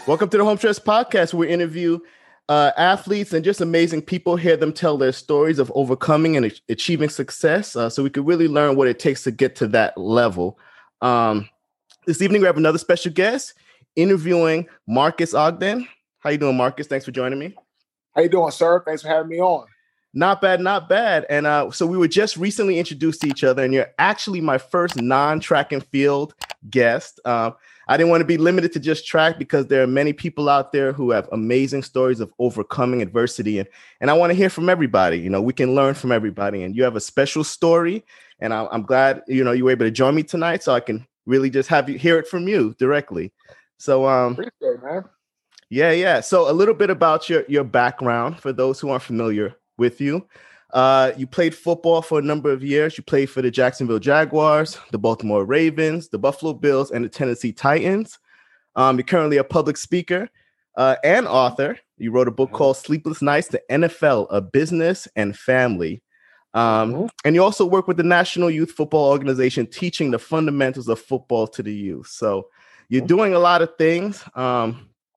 Welcome to the Home Stretch Podcast, where we interview athletes and just amazing people, hear them tell their stories of overcoming and achieving success, so we could really learn what it takes to get to that level. This evening, we have another special guest interviewing Marcus Ogden. How you doing, Marcus? Thanks for joining me. How you doing, sir? Thanks for having me on. Not bad, not bad. And so we were just recently introduced to each other, and you're actually my first non-track and field guest. I didn't want to be limited to just track because there are many people out there who have amazing stories of overcoming adversity. And I want to hear from everybody. You know, we can learn from everybody. And you have a special story. And I'm glad, you were able to join me tonight so I can really just have you hear it from you directly. So, appreciate it, man. Yeah. So a little bit about your background for those who aren't familiar with you. You played football for a number of years. You played for the Jacksonville Jaguars, the Baltimore Ravens, the Buffalo Bills, and the Tennessee Titans. You're currently a public speaker and author. You wrote a book called Sleepless Nights, The NFL, A Business and Family. And you also work with the National Youth Football Organization, teaching the fundamentals of football to the youth. So you're doing a lot of things. And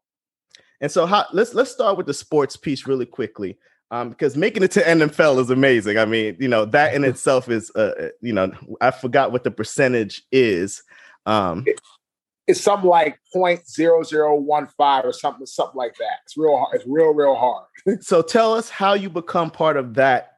so let's start with the sports piece really quickly. Because making it to NFL is amazing. I mean, that in itself is, I forgot what the percentage is. It's something like 0.0015 or something like that. It's real hard. It's real hard. So tell us how you become part of that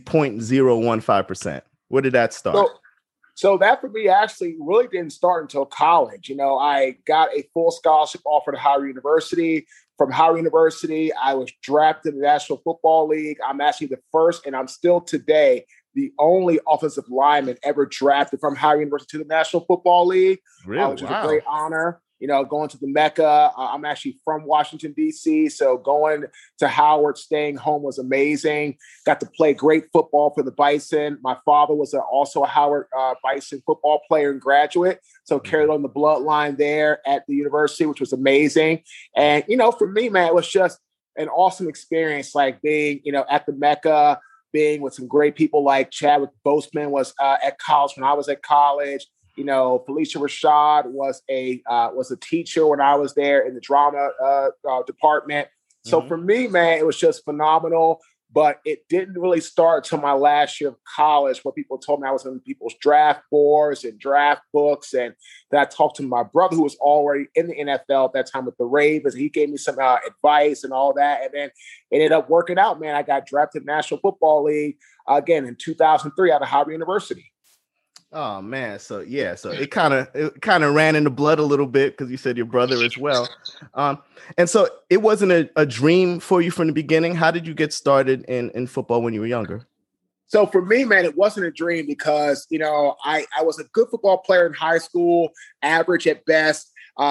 0.015%. Where did that start? So that for me actually really didn't start until college. I got a full scholarship offer to Howard University. From Howard University, I was drafted in the National Football League. I'm actually the first, and I'm still today the only offensive lineman ever drafted from Howard University to the National Football League, really? Which is a great honor. Going to the Mecca. I'm actually from Washington, D.C., so going to Howard, staying home was amazing. Got to play great football for the Bison. My father was also a Howard Bison football player and graduate, so carried on the bloodline there at the university, which was amazing. And, for me, man, it was just an awesome experience, like being, at the Mecca, being with some great people like Chadwick Boseman was at college when I was at college. Felicia Rashad was a teacher when I was there in the drama department. So for me, man, it was just phenomenal. But it didn't really start till my last year of college, where people told me I was on people's draft boards and draft books. And then I talked to my brother, who was already in the NFL at that time with the Ravens. And he gave me some advice and all that. And then it ended up working out, man. I got drafted in the National Football League again in 2003 out of Howard University. Oh man, so it kind of ran in the blood a little bit because you said your brother as well, and so it wasn't a dream for you from the beginning. How did you get started in football when you were younger? So for me, man, it wasn't a dream because I was a good football player in high school, average at best.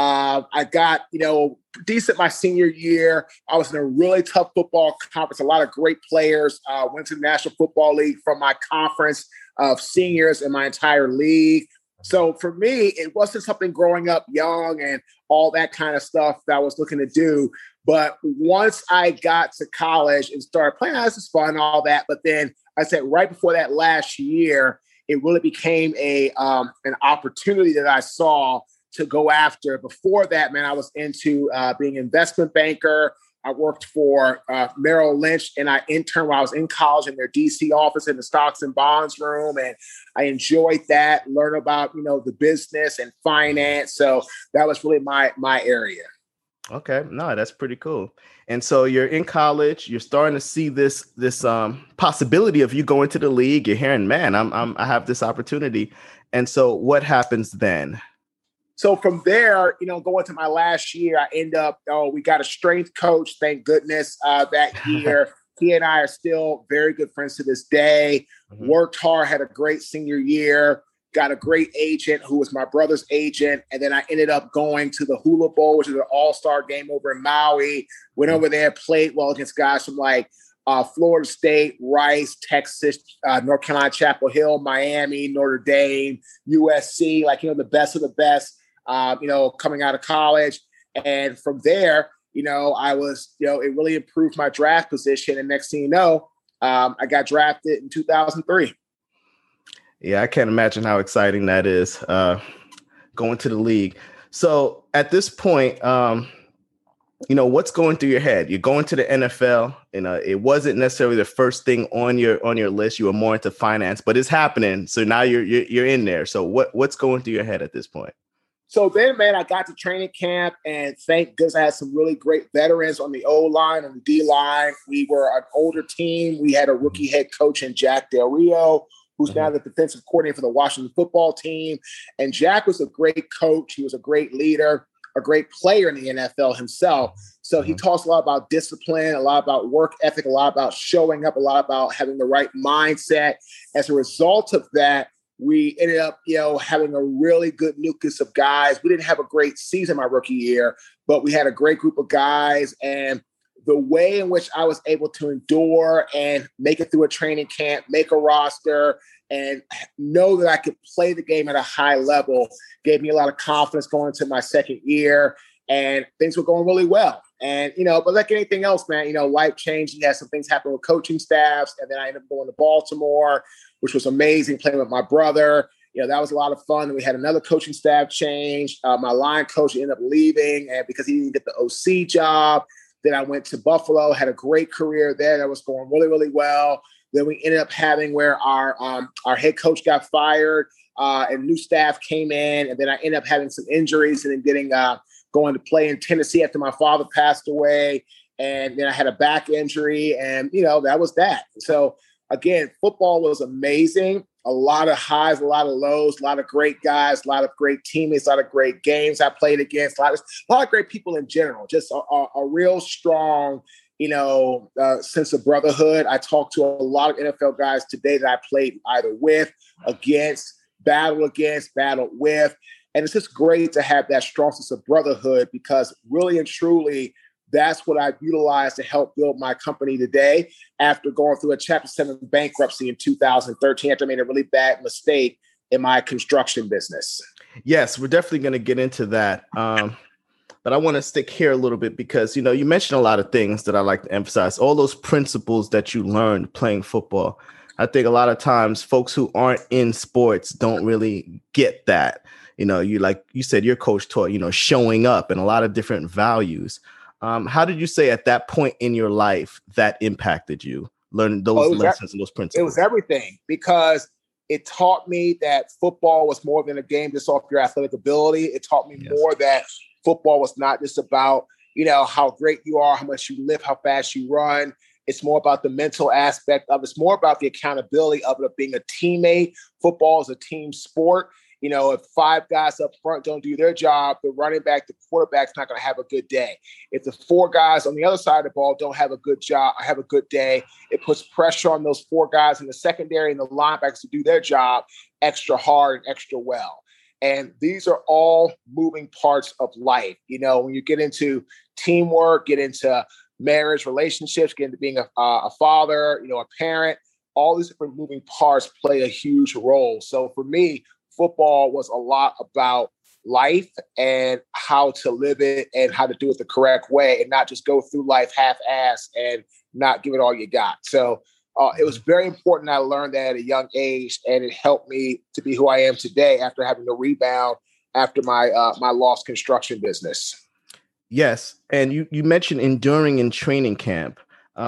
I got decent my senior year. I was in a really tough football conference. A lot of great players went to the National Football League from my conference of seniors in my entire league. So for me, it wasn't something growing up young and all that kind of stuff that I was looking to do. But once I got to college and started playing, this is fun and all that. But then I said right before that last year, it really became an opportunity that I saw to go after. Before that, man, I was into being an investment banker. I worked for Merrill Lynch, and I interned while I was in college in their DC office in the stocks and bonds room. And I enjoyed that, learn about, the business and finance. So that was really my area. Okay. No, that's pretty cool. And so you're in college, you're starting to see this possibility of you going to the league. You're hearing, man, I have this opportunity. And so what happens then? So from there, going to my last year, I end up, we got a strength coach, thank goodness, that year. He and I are still very good friends to this day. Worked hard, had a great senior year, got a great agent who was my brother's agent. And then I ended up going to the Hula Bowl, which is an all-star game over in Maui. Went over there, played well against guys from like Florida State, Rice, Texas, North Carolina, Chapel Hill, Miami, Notre Dame, USC, the best of the best. Coming out of college. And from there, I was, it really improved my draft position. And next thing you know, I got drafted in 2003. Yeah, I can't imagine how exciting that is, going to the league. So at this point, what's going through your head? You're going to the NFL, it wasn't necessarily the first thing on your list. You were more into finance, but it's happening. So now you're in there. So what's going through your head at this point? So then, man, I got to training camp, and thank goodness I had some really great veterans on the O line and the D line. We were an older team. We had a rookie head coach in Jack Del Rio, who's now the defensive coordinator for the Washington football team. And Jack was a great coach. He was a great leader, a great player in the NFL himself. So he talks a lot about discipline, a lot about work ethic, a lot about showing up, a lot about having the right mindset. As a result of that, we ended up, having a really good nucleus of guys. We didn't have a great season my rookie year, but we had a great group of guys. And the way in which I was able to endure and make it through a training camp, make a roster, and know that I could play the game at a high level gave me a lot of confidence going into my second year. And things were going really well. And, but like anything else, man, life changed. You had some things happen with coaching staffs. And then I ended up going to Baltimore, which was amazing, playing with my brother. That was a lot of fun. And we had another coaching staff change. My line coach ended up leaving, and because he didn't get the OC job. Then I went to Buffalo, had a great career there. That was going really, really well. Then we ended up having where our head coach got fired and new staff came in. And then I ended up having some injuries and then going to play in Tennessee after my father passed away. And then I had a back injury, and, that was that. So again, football was amazing. A lot of highs, a lot of lows, a lot of great guys, a lot of great teammates, a lot of great games I played against, a lot of great people in general, just a real strong, sense of brotherhood. I talked to a lot of NFL guys today that I played either with, against, battled with. And it's just great to have that strong sense of brotherhood, because really and truly, that's what I've utilized to help build my company today after going through a Chapter 7 bankruptcy in 2013 after I made a really bad mistake in my construction business. Yes, we're definitely going to get into that. But I want to stick here a little bit because, you mentioned a lot of things that I like to emphasize, all those principles that you learned playing football. I think a lot of times folks who aren't in sports don't really get that. Like you said, your coach taught, showing up and a lot of different values. How did you say at that point in your life that impacted you, learning those lessons and those principles? It was everything, because it taught me that football was more than a game just off your athletic ability. It taught me more that football was not just about, how great you are, how much you lift, how fast you run. It's more about the mental aspect of it. It's more about the accountability of it, of being a teammate. Football is a team sport. If 5 guys up front don't do their job, the running back, the quarterback's not going to have a good day. If the 4 guys on the other side of the ball don't have a good day, it puts pressure on those 4 guys in the secondary and the linebackers to do their job extra hard and extra well. And these are all moving parts of life. When you get into teamwork, get into marriage, relationships, get into being a father, a parent, all these different moving parts play a huge role. So for me, football was a lot about life and how to live it and how to do it the correct way and not just go through life half-assed and not give it all you got. So it was very important. I learned that at a young age, and it helped me to be who I am today after having to rebound after my lost construction business. Yes. And you mentioned enduring in training camp.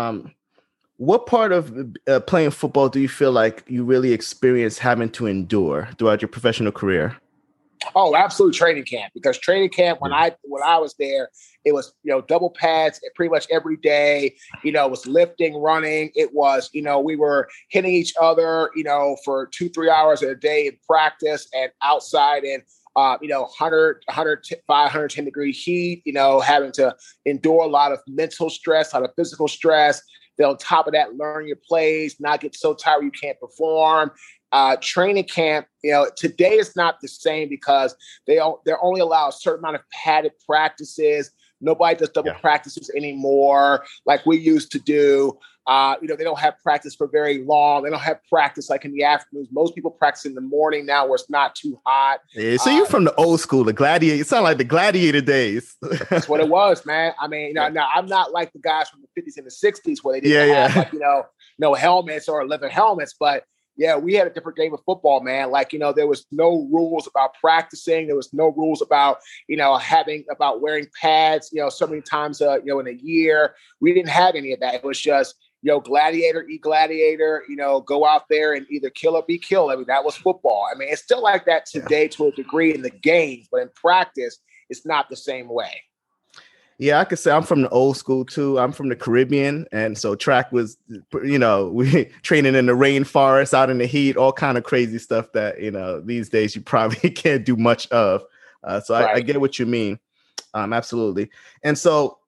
What part of playing football do you feel like you really experienced having to endure throughout your professional career? Oh, absolutely, training camp. Because training camp, when I was there, it was double pads pretty much every day. It was lifting, running. It was we were hitting each other for 2-3 hours a day in practice and outside in 100, 105, 110 degree heat. Having to endure a lot of mental stress, a lot of physical stress. Then on top of that, learn your plays, not get so tired you can't perform. Training camp, today is not the same because they're only allowed a certain amount of padded practices. Nobody does double practices anymore like we used to do. They don't have practice for very long. They don't have practice like in the afternoons. Most people practice in the morning now where it's not too hot. Yeah, so you're from the old school, the gladiator. You sound like the gladiator days. That's what it was, man. I mean, now I'm not like the guys from the 50s and the 60s where they didn't have like, no helmets or leather helmets, but Yeah, we had a different game of football, man. Like, there was no rules about practicing. There was no rules about, about wearing pads, so many times, in a year. We didn't have any of that. It was just, gladiator, eat gladiator, go out there and either kill or be killed. I mean, that was football. I mean, it's still like that today to a degree in the games, but in practice, it's not the same way. Yeah, I could say I'm from the old school too. I'm from the Caribbean. And so track was, we training in the rainforest, out in the heat, all kind of crazy stuff that, these days you probably can't do much of. So right. I get what you mean. Absolutely. And so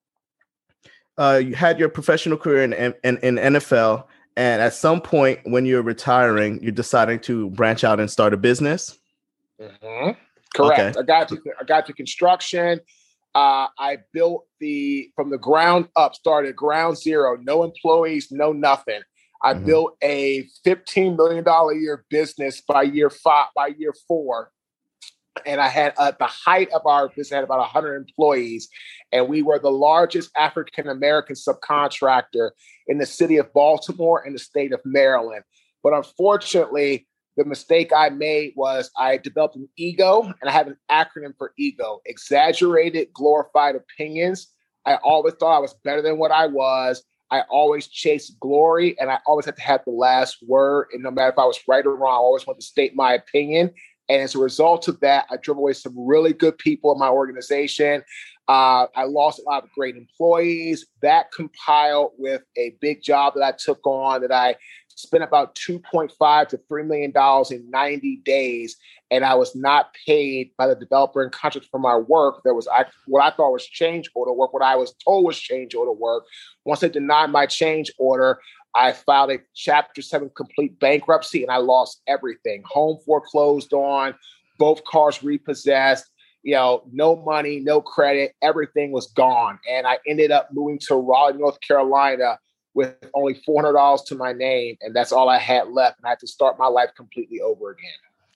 you had your professional career in NFL. And at some point when you're retiring, you're deciding to branch out and start a business. Mm-hmm. Correct. Okay. I got to construction. I built from the ground up, started ground zero, no employees, no nothing. I built a $15 million a year business by year 4. And I had at the height of our business, I had about 100 employees. And we were the largest African-American subcontractor in the city of Baltimore and the state of Maryland. But unfortunately, the mistake I made was I developed an ego, and I have an acronym for ego: exaggerated, glorified opinions. I always thought I was better than what I was. I always chased glory, and I always had to have the last word. And no matter if I was right or wrong, I always wanted to state my opinion. And as a result of that, I drove away some really good people in my organization. I lost a lot of great employees. That compiled with a big job that I took on that I spent about $2.5 to $3 million in 90 days. And I was not paid by the developer and contractor for my work. There was what I thought was change order work, what I was told was change order work. Once they denied my change order, I filed a Chapter 7 complete bankruptcy, and I lost everything. Home foreclosed on, both cars repossessed, no money, no credit, everything was gone. And I ended up moving to Raleigh, North Carolina with only $400 to my name, and that's all I had left. And I had to start my life completely over again.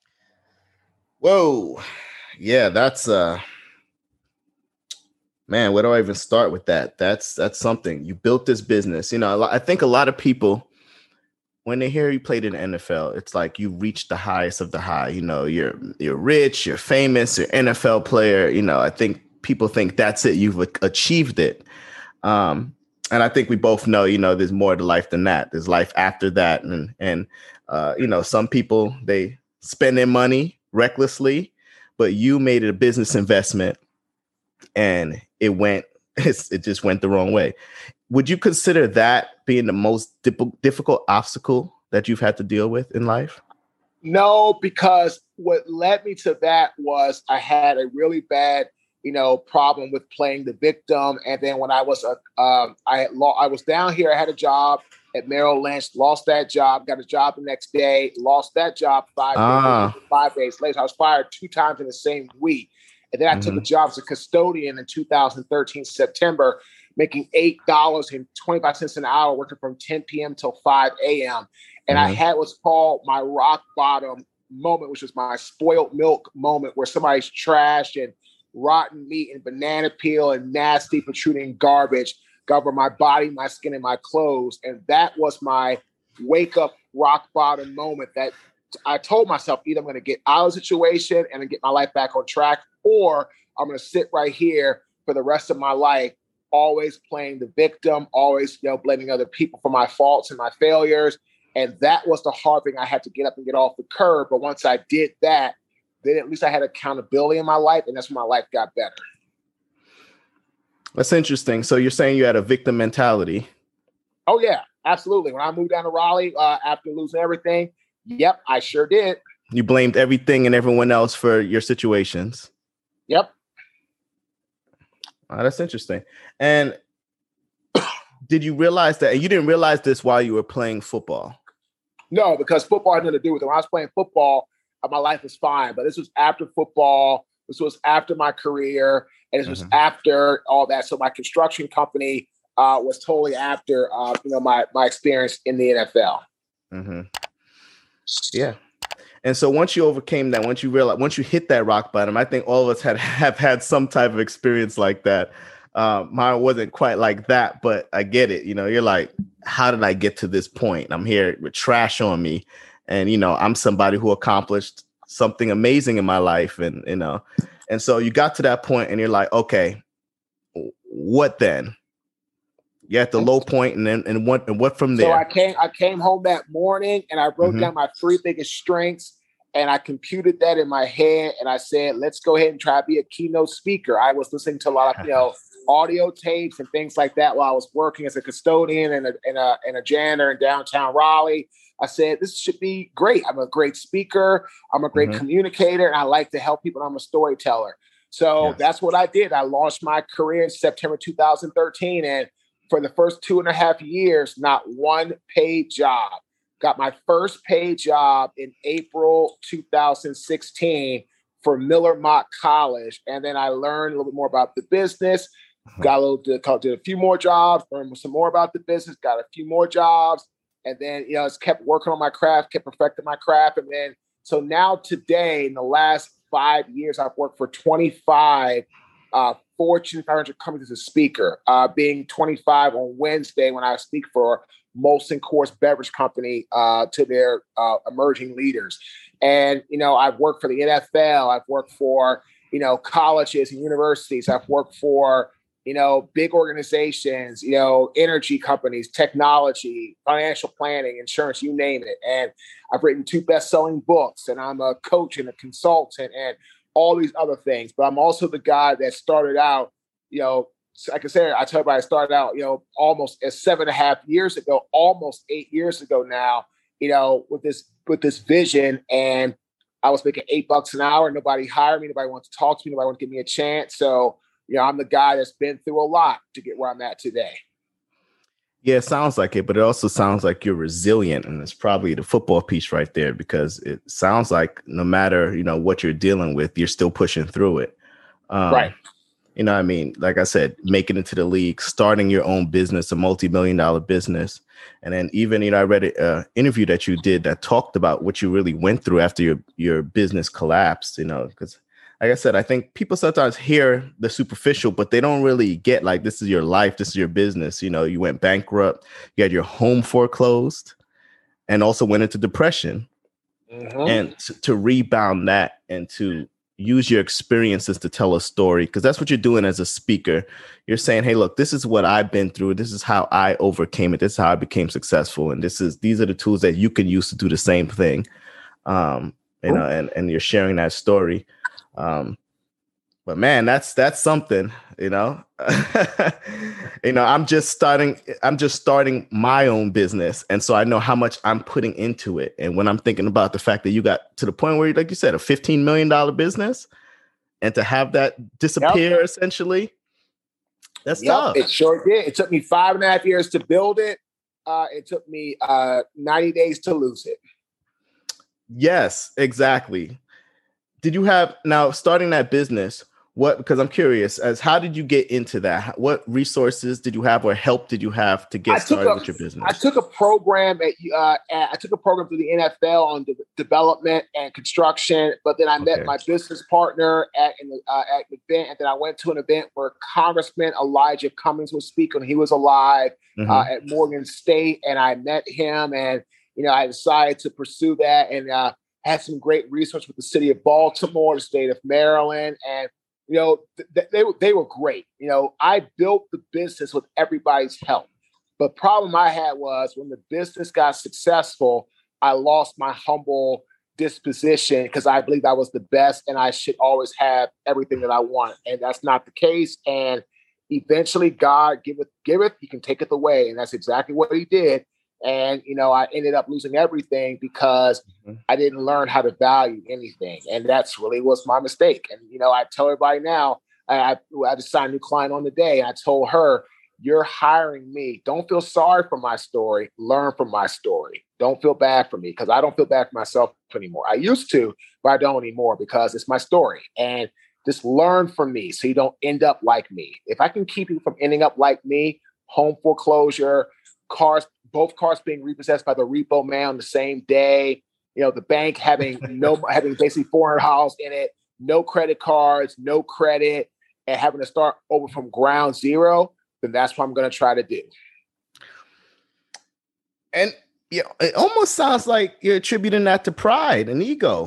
Whoa. Yeah, that's man, where do I even start with that? That's something. You built this business. I think a lot of people, when they hear you played in the NFL, it's like you reached the highest of the high. You're rich, you're famous, you're an NFL player. I think people think that's it. You've achieved it. And I think we both know, there's more to life than that. There's life after that. And some people, they spend their money recklessly, but you made it a business investment and it just went the wrong way. Would you consider that being the most difficult obstacle that you've had to deal with in life? No, because what led me to that was I had a really bad problem with playing the victim. And then when I was I was down here, I had a job at Merrill Lynch, lost that job, got a job the next day, lost that job 5 days later. I was fired 2 times in the same week. And then I took a job as a custodian in 2013, September, making $8.25 an hour, working from 10 p.m. till 5 a.m. And I had what's called my rock bottom moment, which was my spoiled milk moment, where somebody's trash and rotten meat and banana peel and nasty protruding garbage got over my body, my skin, and my clothes. And that was my wake up rock bottom moment that I told myself, either I'm going to get out of the situation and get my life back on track, or I'm going to sit right here for the rest of my life, always playing the victim, always blaming other people for my faults and my failures. And that was the hard thing. I had to get up and get off the curb. But once I did that, then at least I had accountability in my life, and that's when my life got better. That's interesting. So you're saying you had a victim mentality? Oh, yeah, absolutely. When I moved down to Raleigh after losing everything, yep, I sure did. You blamed everything and everyone else for your situations? Yep. That's interesting. And did you realize that? And you didn't realize this while you were playing football? No, because football had nothing to do with it. When I was playing football, my life was fine. But this was after football. This was after my career. And this was after all that. So my construction company was totally after my experience in the NFL. Mm-hmm. Yeah. And so once you overcame that, once you hit that rock bottom, I think all of us have had some type of experience like that. Mine wasn't quite like that, but I get it. You're like, how did I get to this point? I'm here with trash on me, And, I'm somebody who accomplished something amazing in my life. And, and so you got to that point and you're like, okay, what then? You're at the low point, and what from there? So I came home that morning and I wrote down my 3 biggest strengths, and I computed that in my head, and I said, let's go ahead and try to be a keynote speaker. I was listening to a lot of audio tapes and things like that while I was working as a custodian and a janitor in downtown Raleigh. I said, this should be great. I'm a great speaker. I'm a great communicator, and I like to help people. I'm a storyteller. So that's what I did. I launched my career in September 2013, and for the first 2.5 years, not one paid job. Got my first paid job in April 2016 for Miller Mock College. And then I learned a little bit more about the business, did a few more jobs, learned some more about the business, got a few more jobs. And then, just kept working on my craft, kept perfecting my craft. And then, so now today, in the last 5 years, I've worked for 25 Fortune 500 companies as a speaker, being 25 on Wednesday when I speak for Molson Coors Beverage Company to their emerging leaders. And, I've worked for the NFL. I've worked for, colleges and universities. I've worked for, big organizations, energy companies, technology, financial planning, insurance, you name it. And I've written 2 best-selling books, and I'm a coach and a consultant and all these other things. But I'm also the guy that started out, like I said, I tell everybody I started out, almost 7.5 years ago, almost 8 years ago now, with this vision. And I was making $8 an hour. Nobody hired me. Nobody wanted to talk to me. Nobody wanted to give me a chance. So, I'm the guy that's been through a lot to get where I'm at today. Yeah, it sounds like it, but it also sounds like you're resilient, and it's probably the football piece right there, because it sounds like no matter, what you're dealing with, you're still pushing through it. Right. Like I said, making it to the league, starting your own business, a multi-million-dollar business. And then even, I read an interview that you did that talked about what you really went through after your business collapsed, because like I said, I think people sometimes hear the superficial, but they don't really get like, this is your life. This is your business. You went bankrupt, you had your home foreclosed, and also went into depression. And to rebound that and to use your experiences to tell a story, because that's what you're doing as a speaker. You're saying, hey, look, this is what I've been through. This is how I overcame it. This is how I became successful. And these are the tools that you can use to do the same thing. And you're sharing that story. But man, that's something, I'm just starting my own business. And so I know how much I'm putting into it. And when I'm thinking about the fact that you got to the point where, like you said, a $15 million business, and to have that disappear, essentially, that's tough. It sure did. It took me 5.5 years to build it. It took me 90 days to lose it. Yes, exactly. Did you have, now starting that business, because I'm curious, how did you get into that? What resources did you have or help did you have to get started with your business? I took a program through the NFL on development and construction, but then I met my business partner at an event, and then I went to an event where Congressman Elijah Cummings was speaking when he was alive at Morgan State, and I met him, and I decided to pursue that, and had some great research with the city of Baltimore, the state of Maryland, and they were great. I built the business with everybody's help. But problem I had was when the business got successful, I lost my humble disposition because I believed I was the best and I should always have everything that I want. And that's not the case. And eventually God giveth, he can take it away. And that's exactly what he did. And, I ended up losing everything because I didn't learn how to value anything. And that's really was my mistake. And, I tell everybody now, I just signed a new client on the day. And I told her, you're hiring me. Don't feel sorry for my story. Learn from my story. Don't feel bad for me, because I don't feel bad for myself anymore. I used to, but I don't anymore because it's my story. And just learn from me so you don't end up like me. If I can keep you from ending up like me, home foreclosure, both cars being repossessed by the repo man on the same day, the bank having basically $400 in it, no credit cards, no credit, and having to start over from ground zero, then that's what I'm going to try to do. And, Yeah, it almost sounds like you're attributing that to pride and ego.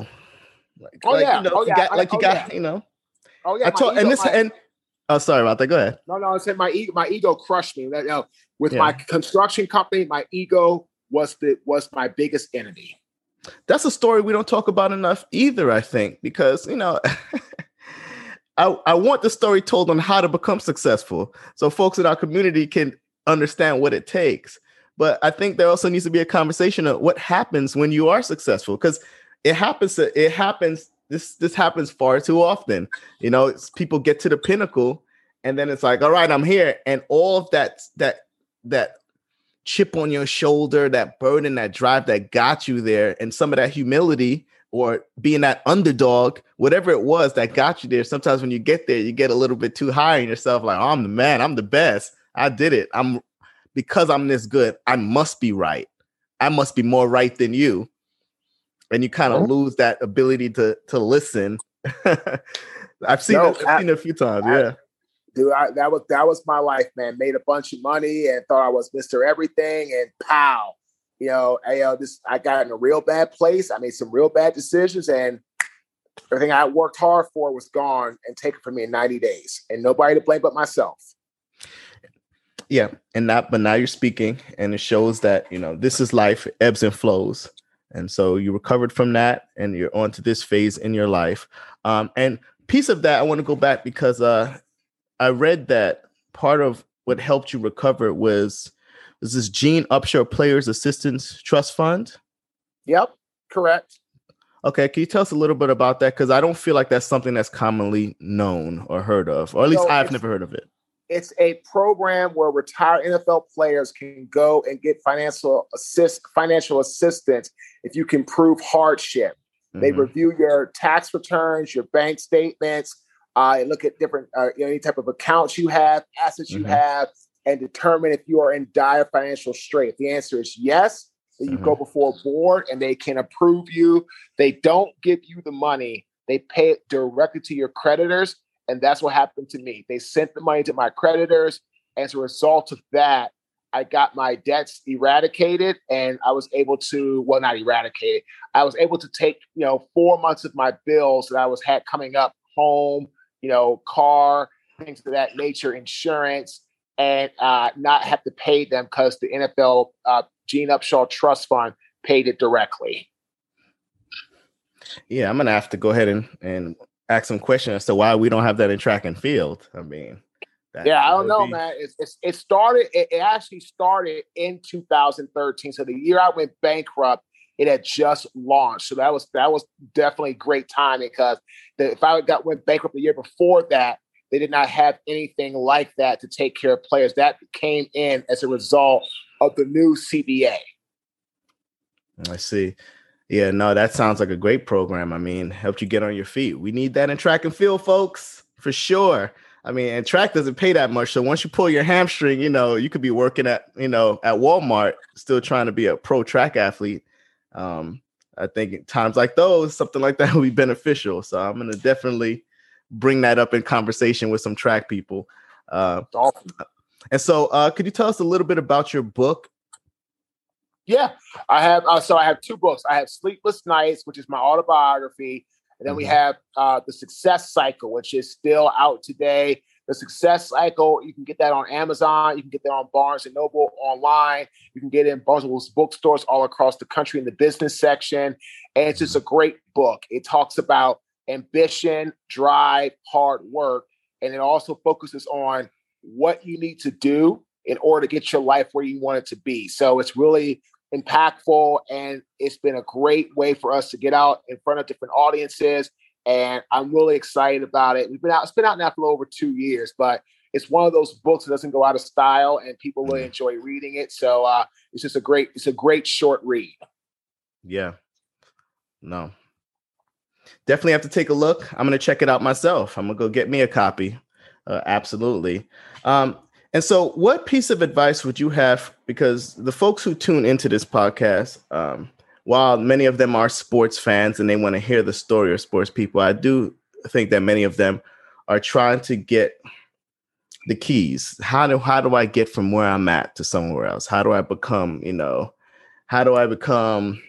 You got, Oh yeah, I my told, ego. and this, and oh, sorry about that. Go ahead. No, I said my ego crushed me. With Yeah. my construction company, my ego was my biggest enemy. That's a story we don't talk about enough either, I think, because I want the story told on how to become successful so folks in our community can understand what it takes. But I think there also needs to be a conversation of what happens when you are successful, because it happens. This happens far too often. People get to the pinnacle, and then it's like, all right, I'm here, and all of that chip on your shoulder, that burden, that drive that got you there, and some of that humility or being that underdog, whatever it was that got you there. Sometimes when you get there, you get a little bit too high on yourself, like, oh, I'm the man, I'm the best, I did it. Because I'm this good, I must be right. I must be more right than you. And you kind of lose that ability to listen. I've seen it a few times. Yeah. Dude, that was my life, man. Made a bunch of money and thought I was Mr. Everything, and pow, I got in a real bad place. I made some real bad decisions, and everything I worked hard for was gone and taken from me in 90 days, and nobody to blame but myself. Yeah, but now you're speaking, and it shows that this is life, ebbs and flows, and so you recovered from that, and you're on to this phase in your life. And piece of that, I want to go back because I read that part of what helped you recover was this Gene Upshaw Players Assistance Trust Fund. Yep, correct. Okay, can you tell us a little bit about that? Because I don't feel like that's something that's commonly known or heard of, or at least I've never heard of it. It's a program where retired NFL players can go and get financial assistance if you can prove hardship. Mm-hmm. They review your tax returns, your bank statements, look at different any type of accounts you have, assets you have, and determine if you are in dire financial strait. If the answer is yes, then you go before a board and they can approve you. They don't give you the money. They pay it directly to your creditors. And that's what happened to me. They sent the money to my creditors. As a result of that, I got my debts eradicated, and I was able to, well, not eradicated. I was able to take, 4 months of my bills that I had coming up, home, car, things of that nature, insurance, and not have to pay them because the NFL Gene Upshaw Trust Fund paid it directly. Yeah, I'm going to have to go ahead and ask some questions as to why we don't have that in track and field. I mean, I don't know, man. It actually started in 2013. So the year I went bankrupt, it had just launched. So that was definitely great timing, because if I went bankrupt the year before that, they did not have anything like that to take care of players. That came in as a result of the new CBA. I see. Yeah, no, that sounds like a great program. I mean, helped you get on your feet. We need that in track and field, folks, for sure. I mean, and track doesn't pay that much. So once you pull your hamstring, you could be working at Walmart, still trying to be a pro track athlete. I think at times like those, something like that would be beneficial. So I'm going to definitely bring that up in conversation with some track people. Awesome. And so could you tell us a little bit about your book? Yeah, I have. So I have two books. I have Sleepless Nights, which is my autobiography. And then we have The Success Cycle, which is still out today. The Success Cycle, you can get that on Amazon. You can get that on Barnes & Noble online. You can get it in Barnes & Noble's bookstores all across the country in the business section. And it's just a great book. It talks about ambition, drive, hard work. And it also focuses on what you need to do in order to get your life where you want it to be. So it's really impactful, and it's been a great way for us to get out in front of different audiences, and I'm really excited about it. It's been out now for over 2 years, but it's one of those books that doesn't go out of style, and people really enjoy reading it. So it's a great short read. Yeah, no, definitely have to take a look. I'm gonna check it out myself. I'm gonna go get me a copy. Absolutely. And so what piece of advice would you have? Because the folks who tune into this podcast, while many of them are sports fans and they want to hear the story of sports people, I do think that many of them are trying to get the keys. How do I get from where I'm at to somewhere else? How do I become, how do I become,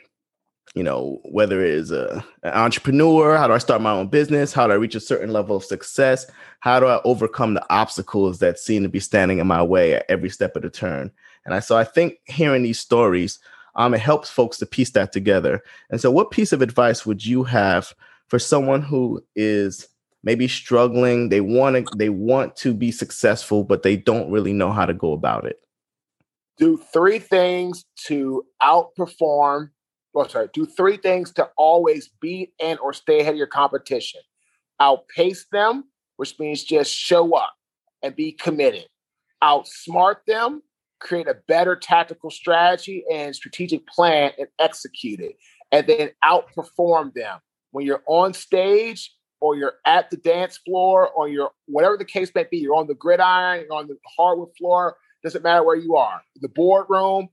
whether it's an entrepreneur, how do I start my own business? How do I reach a certain level of success? How do I overcome the obstacles that seem to be standing in my way at every step of the turn? And so I think hearing these stories, it helps folks to piece that together. And so what piece of advice would you have for someone who is maybe struggling? They want to be successful, but they don't really know how to go about it. Do three things to outperform. Do three things to always beat and or stay ahead of your competition. Outpace them, which means just show up and be committed. Outsmart them, create a better tactical strategy and strategic plan and execute it. And then outperform them. When you're on stage or you're at the dance floor or you're, whatever the case may be, you're on the gridiron, you're on the hardwood floor, doesn't matter where you are. The boardroom,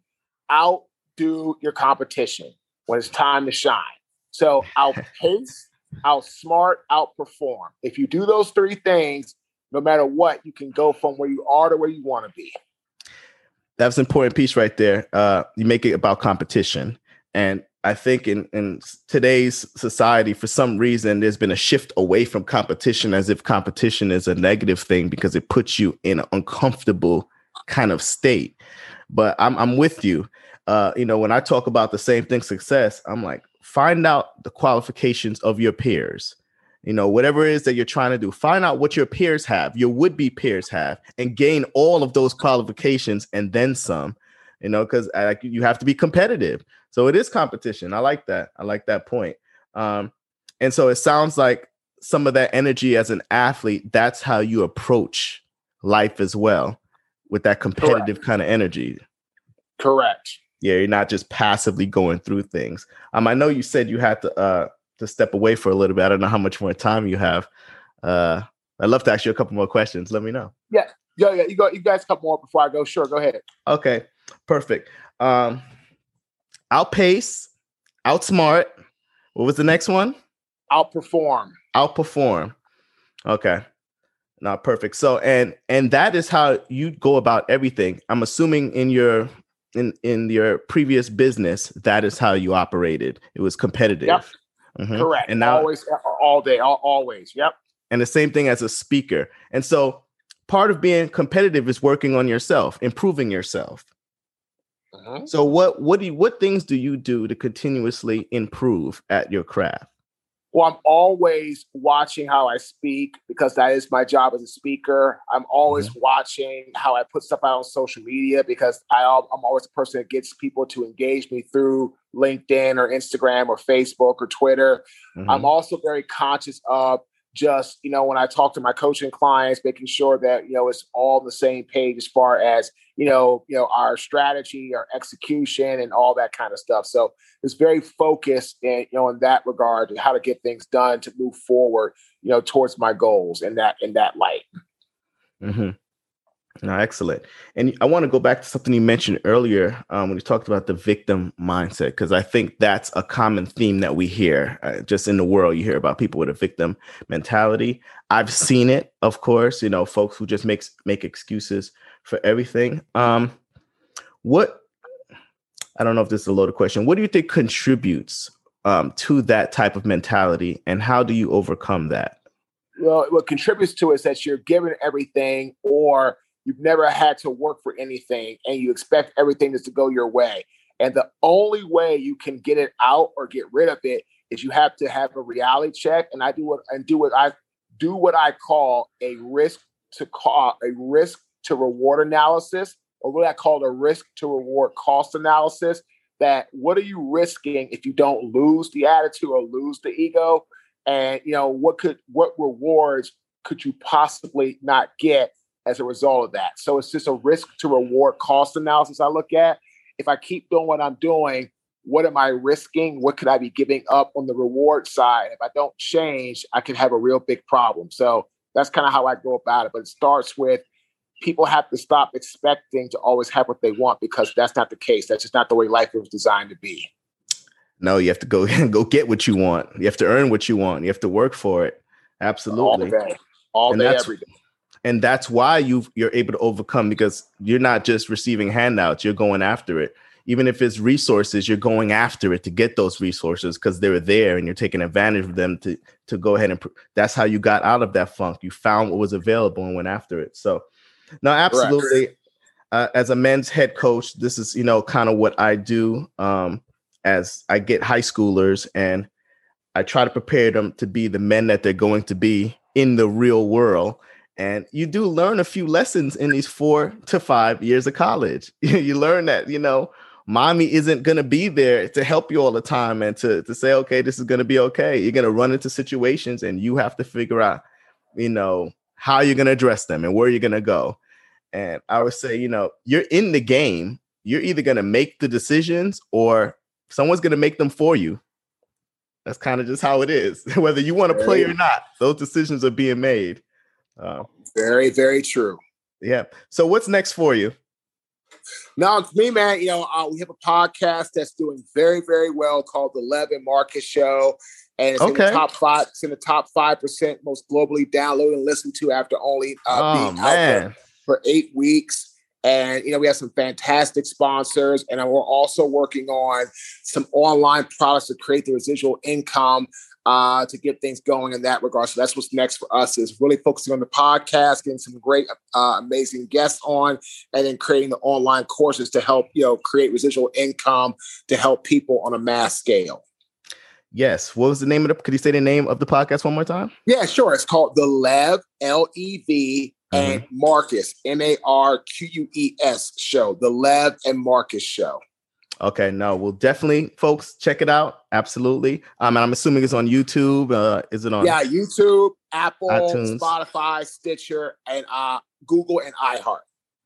outdo your competition when it's time to shine. So outpace, outsmart, outperform. If you do those three things, no matter what, you can go from where you are to where you want to be. That's an important piece right there. You make it about competition. And I think in today's society, for some reason, there's been a shift away from competition, as if competition is a negative thing because it puts you in an uncomfortable kind of state. But I'm with you. When I talk about the same thing, success, I'm like, find out the qualifications of your peers. Whatever it is that you're trying to do, find out what your peers have, your would-be peers have, and gain all of those qualifications and then some, because you have to be competitive. So it is competition. I like that. I like that point. And so it sounds like some of that energy as an athlete, that's how you approach life as well, with that competitive kind of energy. Correct. Yeah, you're not just passively going through things. I know you said you had to step away for a little bit. I don't know how much more time you have. I'd love to ask you a couple more questions. Let me know. Yeah. You go. You guys, a couple more before I go. Sure, go ahead. Okay, perfect. Outpace, outsmart. What was the next one? Outperform. Okay. Not perfect. So and that is how you go about everything. I'm assuming in your previous business, that is how you operated. It was competitive. Yep. Mm-hmm. Correct. And now, always, all day, always. Yep. And the same thing as a speaker. And so part of being competitive is working on yourself, improving yourself. Mm-hmm. So what things do you do to continuously improve at your craft? Well, I'm always watching how I speak because that is my job as a speaker. I'm always watching how I put stuff out on social media because I'm always the person that gets people to engage me through LinkedIn or Instagram or Facebook or Twitter. Mm-hmm. I'm also very conscious of just, when I talk to my coaching clients, making sure that, it's all on the same page as far as, our strategy, our execution and all that kind of stuff. So it's very focused in that regard to how to get things done to move forward, towards my goals in that light. Mm-hmm. No, excellent. And I want to go back to something you mentioned earlier when you talked about the victim mindset, because I think that's a common theme that we hear just in the world. You hear about people with a victim mentality. I've seen it, of course, folks who just make excuses for everything. I don't know if this is a loaded question. What do you think contributes to that type of mentality, and how do you overcome that? Well, what contributes to it is that you're given everything, or you've never had to work for anything and you expect everything just to go your way. And the only way you can get it out or get rid of it is you have to have a reality check. And I do what I call a risk to reward analysis, or what I call a risk to reward cost analysis. That what are you risking if you don't lose the attitude or lose the ego? And what rewards could you possibly not get as a result of that? So it's just a risk to reward cost analysis I look at. If I keep doing what I'm doing, what am I risking? What could I be giving up on the reward side? If I don't change, I could have a real big problem. So that's kind of how I go about it. But it starts with people have to stop expecting to always have what they want, because that's not the case. That's just not the way life was designed to be. No, you have to go get what you want. You have to earn what you want. You have to work for it. Absolutely. All day, every day. And that's why you're able to overcome, because you're not just receiving handouts. You're going after it. even if it's resources, you're going after it to get those resources because they're there and you're taking advantage of them to go ahead and that's how you got out of that funk. You found what was available and went after it. So no, absolutely. As a men's head coach, this is, kind of what I do as I get high schoolers and I try to prepare them to be the men that they're going to be in the real world. And you do learn a few lessons in these 4 to 5 years of college. You learn that, mommy isn't going to be there to help you all the time and to say, okay, this is going to be okay. You're going to run into situations and you have to figure out, how you're going to address them and where you're going to go. And I would say, you're in the game. You're either going to make the decisions or someone's going to make them for you. That's kind of just how it is. Whether you want to play or not, those decisions are being made. Very, very true. Yeah. So what's next for you? Now, for me, man, we have a podcast that's doing very, very well called The Lev and Marcus Show. And it's in the top 5. It's in the top 5% most globally downloaded and listened to after only being out there for 8 weeks. And, we have some fantastic sponsors. And we're also working on some online products to create the residual income to get things going in that regard. So that's what's next for us, is really focusing on the podcast, getting some great, amazing guests on, and then creating the online courses to help, create residual income to help people on a mass scale. Yes. What was the name of could you say the name of the podcast one more time? Yeah, sure. It's called The Lev, Lev, and Marcus, Marquess Show. The Lev and Marcus Show. Okay, no, we'll definitely, folks, check it out. Absolutely. And I'm assuming it's on YouTube. Is it on? Yeah, YouTube, Apple, iTunes, Spotify, Stitcher, and Google and iHeart.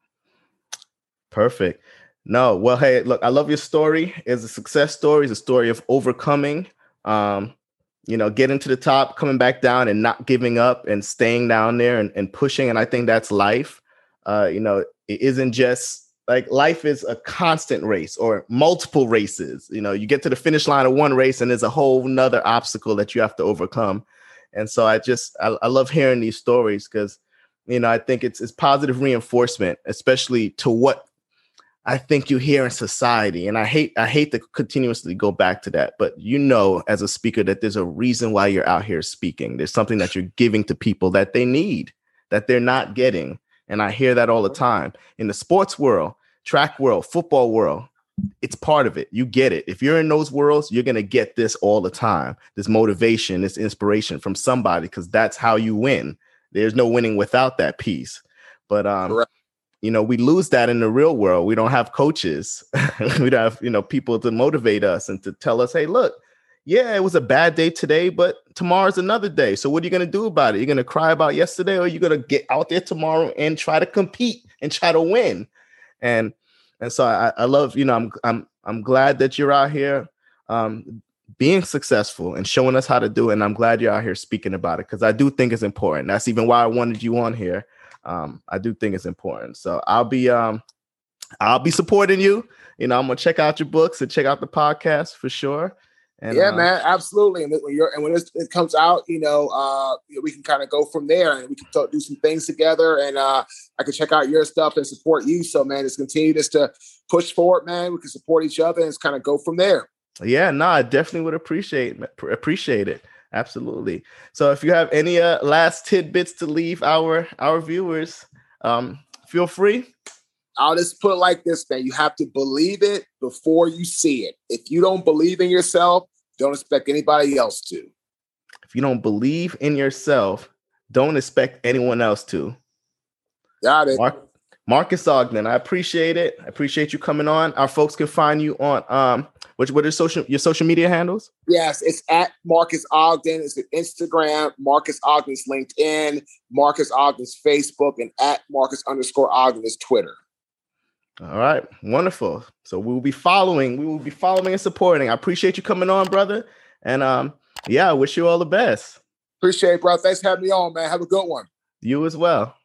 Perfect. No, well, hey, look, I love your story. It's a success story. It's a story of overcoming, getting to the top, coming back down and not giving up and staying down there and pushing. And I think that's life. It isn't just like life is a constant race or multiple races. You get to the finish line of one race and there's a whole nother obstacle that you have to overcome. And so I love hearing these stories because, I think it's positive reinforcement, especially to what I think you hear in society. And I hate to continuously go back to that, but as a speaker that there's a reason why you're out here speaking. There's something that you're giving to people that they need, that they're not getting. And I hear that all the time in the sports world, track world, football world. It's part of it. You get it. If you're in those worlds, you're going to get this all the time. This motivation, this inspiration from somebody, because that's how you win. There's no winning without that piece. But, we lose that in the real world. We don't have coaches. We don't have, people to motivate us and to tell us, hey, look, yeah, it was a bad day today, but tomorrow's another day. So what are you going to do about it? You're going to cry about yesterday, or you're going to get out there tomorrow and try to compete and try to win? And so I love, I'm glad that you're out here being successful and showing us how to do it. And I'm glad you're out here speaking about it because I do think it's important. That's even why I wanted you on here. I do think it's important. So I'll be supporting you. I'm going to check out your books and check out the podcast for sure. And, yeah, man, absolutely. And when it comes out, we can kind of go from there and we can do some things together. And I can check out your stuff and support you. So, man, just continue just to push forward, man. We can support each other and just kind of go from there. Yeah, no, I definitely would appreciate it. Absolutely. So if you have any last tidbits to leave our viewers, feel free. I'll just put it like this, man. You have to believe it before you see it. If you don't believe in yourself, don't expect anybody else to. If you don't believe in yourself, don't expect anyone else to. Got it. Marcus Ogden, I appreciate it. I appreciate you coming on. Our folks can find you on what are your social media handles? Yes, it's at Marcus Ogden. It's Instagram. Marcus Ogden's LinkedIn. Marcus Ogden's Facebook, and at Marcus_Ogden is Twitter. All right, wonderful. So we will be following and supporting. I appreciate you coming on, brother. And I wish you all the best. Appreciate it, bro. Thanks for having me on, man. Have a good one. You as well.